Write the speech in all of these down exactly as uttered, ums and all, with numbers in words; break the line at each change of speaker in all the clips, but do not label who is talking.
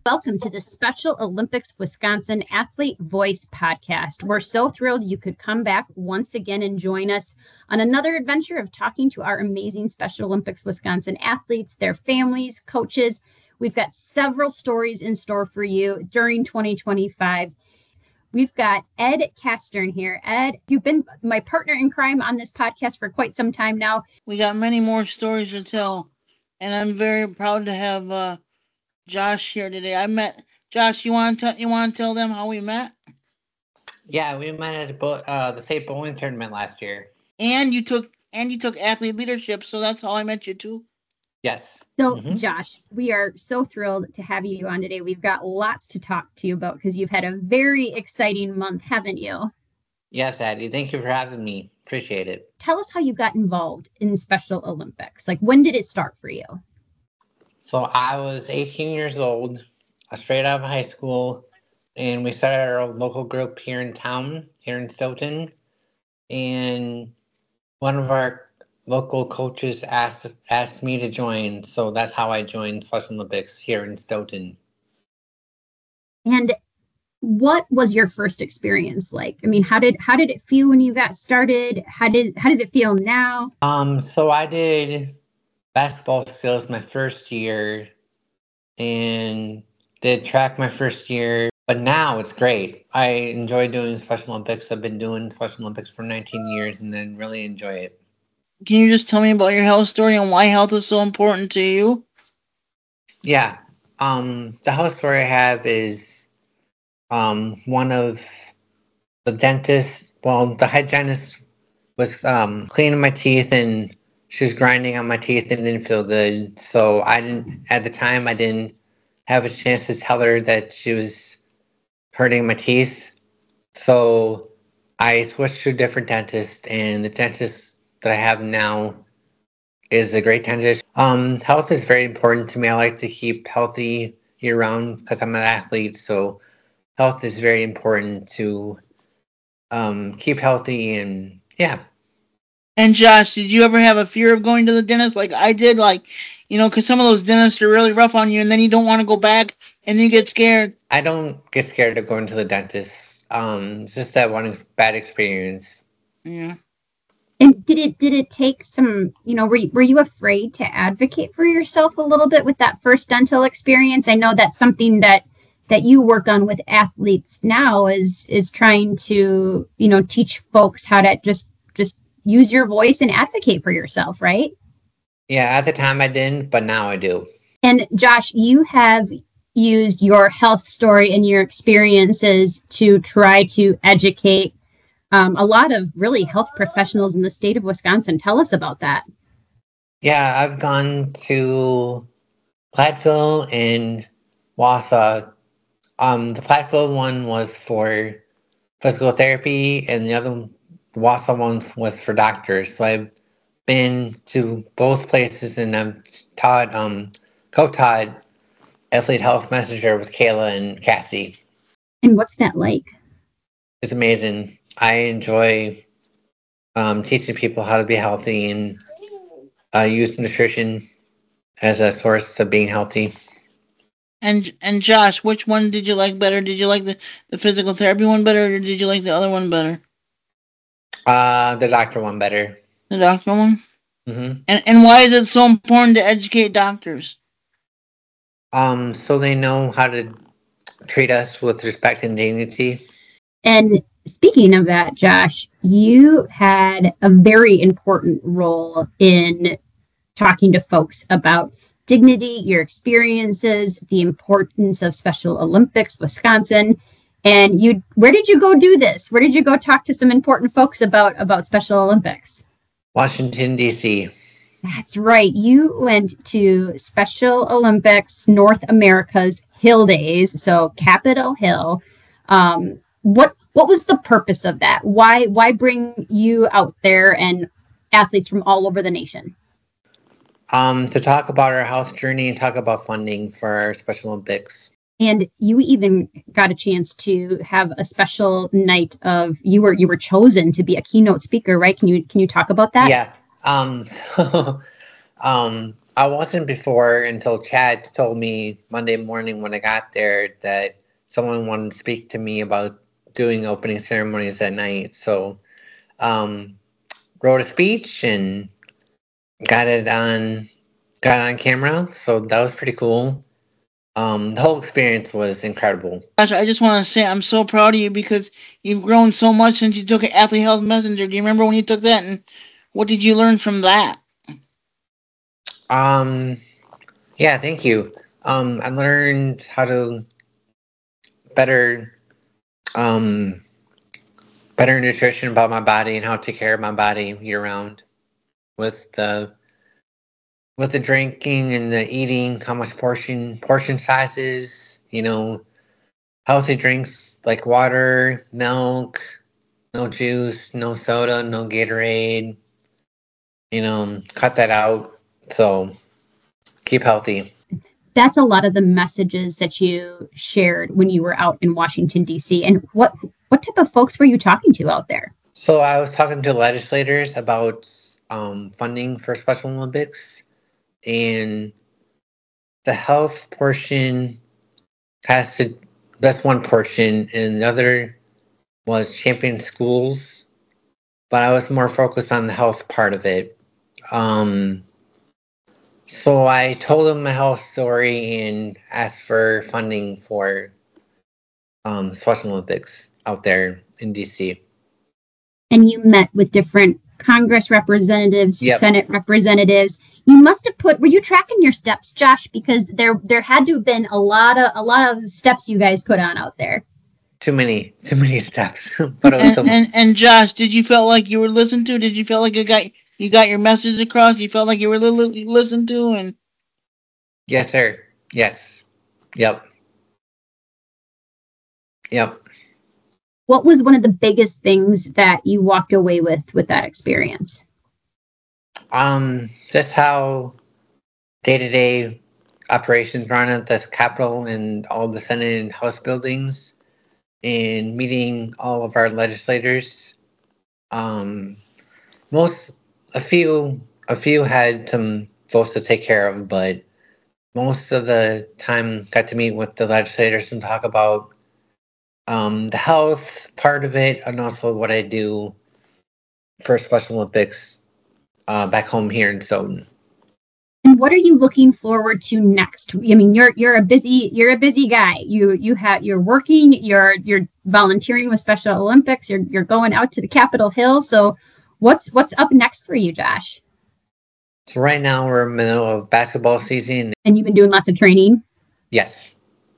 welcome to the Special Olympics Wisconsin Athlete Voice Podcast. We're so thrilled you could come back once again and join us on another adventure of talking to our amazing Special Olympics Wisconsin athletes, their families, coaches. We've got several stories in store for you during twenty twenty-five. We've got Ed Castern here. Ed, you've been my partner in crime on this podcast for quite some time now.
We got many more stories to tell, and I'm very proud to have uh, Josh here today. I met Josh. You want to tell you want to tell them how we met?
Yeah, we met at a bo- uh, the state bowling tournament last year.
And you took and you took athlete leadership, so that's how I met you too.
Yes.
So,
mm-hmm.
Josh, we are so thrilled to have you on today. We've got lots to talk to you about because you've had a very exciting month, haven't you?
Yes, Addie. Thank you for having me. Appreciate it.
Tell us how you got involved in Special Olympics. Like, when did it start for you?
So I was eighteen years old, straight out of high school, and we started our local group here in town, here in Stoughton. And one of our local coaches asked asked me to join, so that's how I joined Special Olympics here in Stoughton.
And what was your first experience like? I mean, how did how did it feel when you got started? How did how does it feel now?
Um, so I did basketball skills my first year and did track my first year, but now it's great. I enjoy doing Special Olympics. I've been doing Special Olympics for nineteen years and then really enjoy it.
Can you just tell me about your health story and why health is so important to you?
Yeah. Um, the health story I have is um, one of the dentist, well, the hygienist was um, cleaning my teeth and she was grinding on my teeth and it didn't feel good. So I didn't, at the time, I didn't have a chance to tell her that she was hurting my teeth. So I switched to a different dentist, and the dentist that I have now is a great dentist. Um, health is very important to me. I like to keep healthy year round because I'm an athlete. So health is very important to um, keep healthy and yeah.
And Josh, did you ever have a fear of going to the dentist like I did? Like, you know, because some of those dentists are really rough on you, and then you don't want to go back, and then you get scared.
I don't get scared of going to the dentist. Um, it's just that one ex- bad experience.
Yeah.
And did it did it take some, you know, were you, were you afraid to advocate for yourself a little bit with that first dental experience? I know that's something that that you work on with athletes now is is trying to, you know, teach folks how to just just use your voice and advocate for yourself, right?
Yeah, at the time I didn't, but now I do.
And Josh, you have used your health story and your experiences to try to educate um, a lot of really health professionals in the state of Wisconsin. Tell us about that.
Yeah, I've gone to Platteville and Wausau. Um, the Platteville one was for physical therapy, and the other, the Wausau one was for doctors. So I've been to both places, and I've taught, um, co-taught Athlete Health Messenger with Kayla and Cassie.
And what's that like?
It's amazing. I enjoy um, teaching people how to be healthy and uh, use nutrition as a source of being healthy.
And and Josh, which one did you like better? Did you like the, the physical therapy one better, or did you like the other one better?
Uh, the doctor one better.
The doctor one?
Mm-hmm.
And and why is it so important to educate doctors?
Um, so they know how to treat us with respect and dignity.
And speaking of that, Josh, you had a very important role in talking to folks about dignity, your experiences, the importance of Special Olympics Wisconsin. And you, where did you go do this? Where did you go talk to some important folks about, about Special Olympics?
Washington, D C.
That's right. You went to Special Olympics North America's Hill Days, so Capitol Hill. Um, what what was the purpose of that? Why why bring you out there and athletes from all over the nation?
Um, to talk about our health journey and talk about funding for our Special Olympics.
And you even got a chance to have a special night of you were you were chosen to be a keynote speaker, right? Can you can you talk about that?
Yeah. Um, um, I wasn't before until Chad told me Monday morning when I got there that someone wanted to speak to me about doing opening ceremonies that night. So, um, wrote a speech and got it on, got it on camera. So that was pretty cool. Um, the whole experience was incredible.
Gosh, I just want to say I'm so proud of you because you've grown so much since you took an Athlete Health Messenger. Do you remember when you took that, and what did you learn from that?
Um, yeah, thank you. Um, I learned how to better, um, better nutrition about my body and how to take care of my body year round with the with the drinking and the eating, how much portion portion sizes, you know, healthy drinks like water, milk, no juice, no soda, no Gatorade, you know, cut that out. So keep healthy.
That's a lot of the messages that you shared when you were out in Washington, D C. And what what type of folks were you talking to out there?
So I was talking to legislators about um, funding for Special Olympics, and the health portion has to, that's one portion, and the other was champion schools, but I was more focused on the health part of it. Um, so I told them my health story and asked for funding for um, Special Olympics out there in D C.
And you met with different Congress representatives,
Yep.
Senate representatives. You must have put, were you tracking your steps, Josh? Because there there had to have been a lot of a lot of steps you guys put on out there.
Too many, too many steps. But it was
And,
so
and and Josh, did you feel like you were listened to? Did you feel like you got you got your message across? You felt like you were li- li- listened to? And
Yes, sir. Yes. Yep. Yep.
What was one of the biggest things that you walked away with with that experience?
Um, just how day-to-day operations run at this Capitol and all the Senate and House buildings, and meeting all of our legislators. Um, most, a few, a few had some votes to take care of, but most of the time got to meet with the legislators and talk about um, the health part of it, and also what I do for Special Olympics uh, back home here in Stoughton.
And what are you looking forward to next? I mean, you're you're a busy you're a busy guy. You you have you're working, you're you're volunteering with Special Olympics, you're you're going out to the Capitol Hill. So what's what's up next for you, Josh?
So right now we're in the middle of basketball season.
And you've been doing lots of training?
Yes.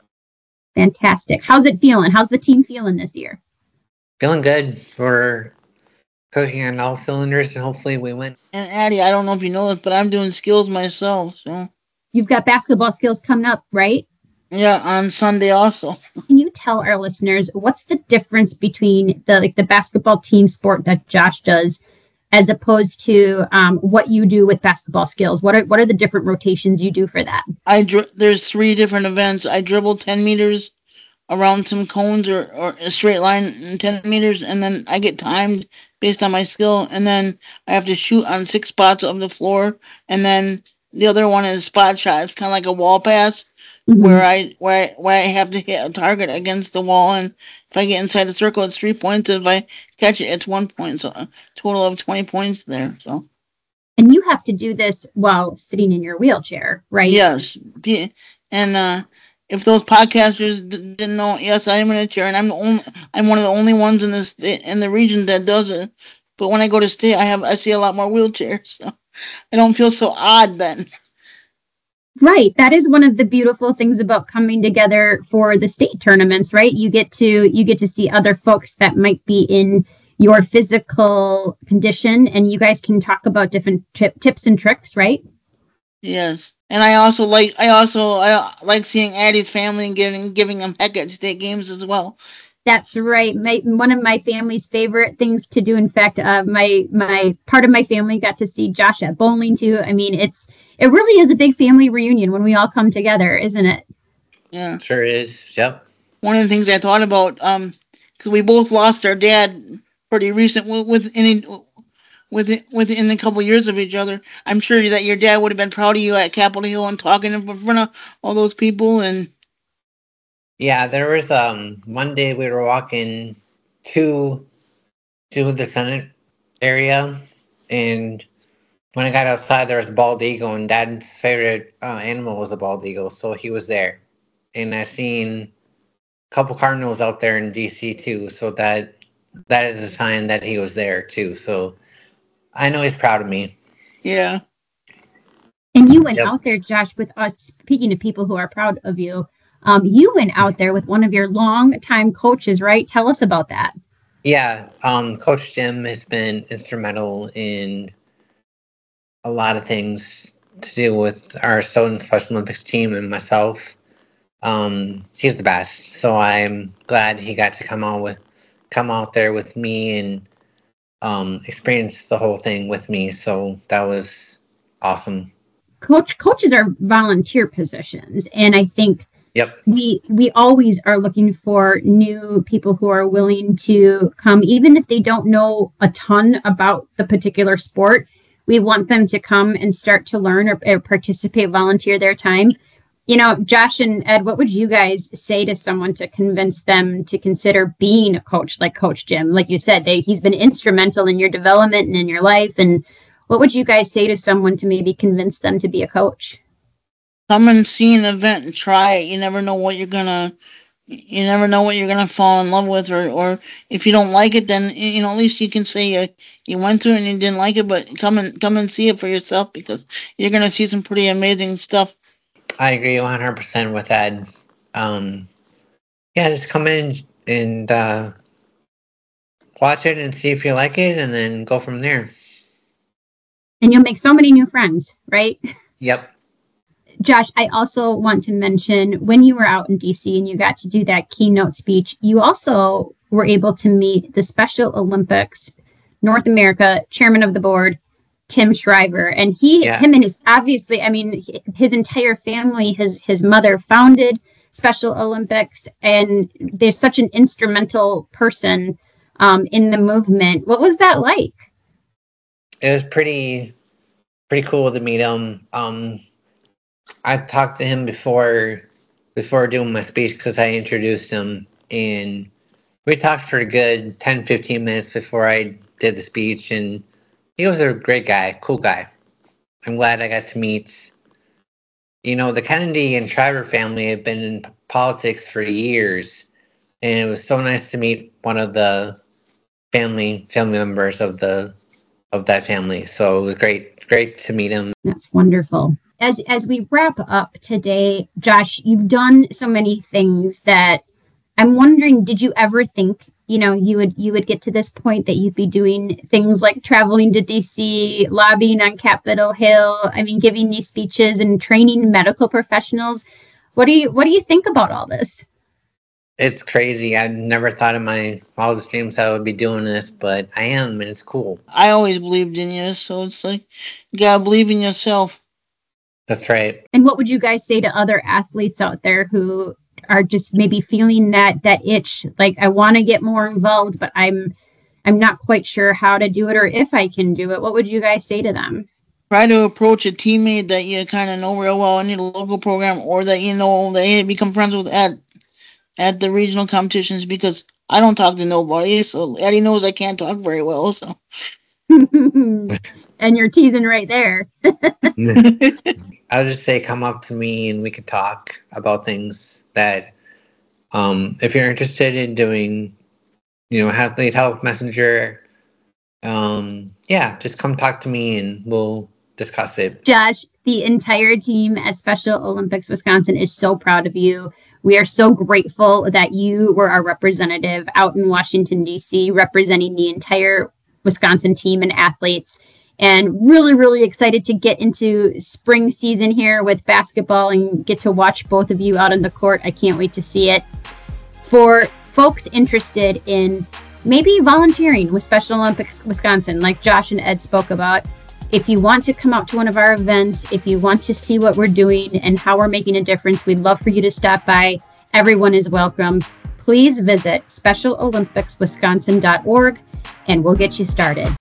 Fantastic. How's it feeling? How's the team feeling this year?
Feeling good. We're cooking on all cylinders, and hopefully we win.
and Addie, I don't know if you know this, but I'm doing skills myself. So
You've got basketball skills coming up, right?
yeah, on Sunday also.
Can you tell our listeners what's the difference between the like the basketball team sport that Josh does as opposed to um, what you do with basketball skills? What are what are the different rotations you do for that?
I dri- there's three different events. I dribble ten meters around some cones or, or a straight line in ten meters, and then I get timed based on my skill, and then I have to shoot on six spots of the floor, and then the other one is spot shot. It's kind of like a wall pass. Mm-hmm. Where I where I, where I have to hit a target against the wall, and if I get inside the circle, it's three points. If I catch it, it's one point. So a total of twenty points there. So.
And you have to do this while sitting in your wheelchair, right?
Yes, and uh, if those podcasters d- didn't know, yes, I am in a chair, and I'm the only, I'm one of the only ones in this in the region that does it. But when I go to state, I have I see a lot more wheelchairs, so I don't feel so odd then.
Right. That is one of the beautiful things about coming together for the state tournaments, right? You get to you get to see other folks that might be in your physical condition, and you guys can talk about different t- tips and tricks, right?
Yes, and I also like I also I like seeing Addie's family and giving giving them heck at state games as well.
That's right. My, one of my family's favorite things to do. In fact, uh, my my part of my family got to see Josh at bowling too. I mean, it's it really is a big family reunion when we all come together, isn't it?
Yeah,
sure is. Yep.
One of the things I thought about, um, because we both lost our dad pretty recent with, with any within within a couple years of each other. I'm sure that your dad would have been proud of you at Capitol Hill and talking in front of all those people. And
Yeah, there was um one day we were walking to to the Senate area, and when I got outside, there was a bald eagle, and Dad's favorite uh, animal was a bald eagle, so he was there. And I seen a couple cardinals out there in D C too, so that that is a sign that he was there too. So I know he's proud of me.
yeah.
And you went
Yep.
out there, Josh, with us, speaking to people who are proud of you. Um, you went out there with one of your long-time coaches, right? Tell us about that.
Yeah, um, Coach Jim has been instrumental in a lot of things to do with our Southern Special Olympics team and myself. Um, he's the best, so I'm glad he got to come out with come out there with me and um, experience the whole thing with me. So that was awesome.
Coach coaches are volunteer positions, and I think
Yep.
we we always are looking for new people who are willing to come, even if they don't know a ton about the particular sport. We want them to come and start to learn or, or participate, volunteer their time. You know, Josh and Ed, what would you guys say to someone to convince them to consider being a coach like Coach Jim? Like you said, they, he's been instrumental in your development and in your life. And what would you guys say to someone to maybe convince them to be a coach?
Come and see an event and try it. You never know what you're gonna you never know what you're gonna fall in love with, or, or if you don't like it, then you know at least you can say you, you went to it and you didn't like it. But come and come and see it for yourself, because you're gonna see some pretty amazing stuff.
I agree one hundred percent with Ed. Um, yeah, just come in and uh, watch it and see if you like it, and then go from there.
And you'll make so many new friends, right?
Yep.
Josh, I also want to mention when you were out in D C and you got to do that keynote speech, you also were able to meet the Special Olympics North America chairman of the board, Tim Shriver. And he,
Yeah.
him and his, obviously, I mean, his entire family, his, his mother founded Special Olympics, and there's such an instrumental person um, in the movement. What was that like?
It was pretty pretty cool to meet him. Um, I talked to him before before doing my speech because I introduced him, and we talked for a good ten fifteen minutes before I did the speech, and he was a great guy, cool guy. I'm glad I got to meet. You know, the Kennedy and Shriver family have been in p- politics for years, and it was so nice to meet one of the family family members of the of that family. So it was great great to meet him.
That's wonderful. As as we wrap up today, Josh, you've done so many things that I'm wondering, did you ever think, you know, you would you would get to this point that you'd be doing things like traveling to D C, lobbying on Capitol Hill, I mean, giving these speeches and training medical professionals? What do you what do you think about all this?
It's crazy. I never thought in my wildest dreams I would be doing this, but I am, and it's cool.
I always believed in you, so it's like you gotta believe in yourself.
That's right.
And what would you guys say to other athletes out there who are just maybe feeling that that itch, like I want to get more involved, but I'm I'm not quite sure how to do it or if I can do it? What would you guys say to them?
Try to approach a teammate that you kind of know real well in your local program, or that you know they become friends with at at the regional competitions, because I don't talk to nobody, so Eddie knows I can't talk very well, so.
And you're teasing right there.
I would just say come up to me and we could talk about things that, um, if you're interested in doing, you know, athlete health messenger, um, yeah, just come talk to me and we'll discuss it.
Josh, the entire team at Special Olympics Wisconsin is so proud of you. We are so grateful that you were our representative out in Washington, D C, representing the entire Wisconsin team and athletes. And really, really excited to get into spring season here with basketball and get to watch both of you out on the court. I can't wait to see it. For folks interested in maybe volunteering with Special Olympics Wisconsin, like Josh and Ed spoke about, if you want to come out to one of our events, if you want to see what we're doing and how we're making a difference, we'd love for you to stop by. Everyone is welcome. Please visit special olympics wisconsin dot org and we'll get you started.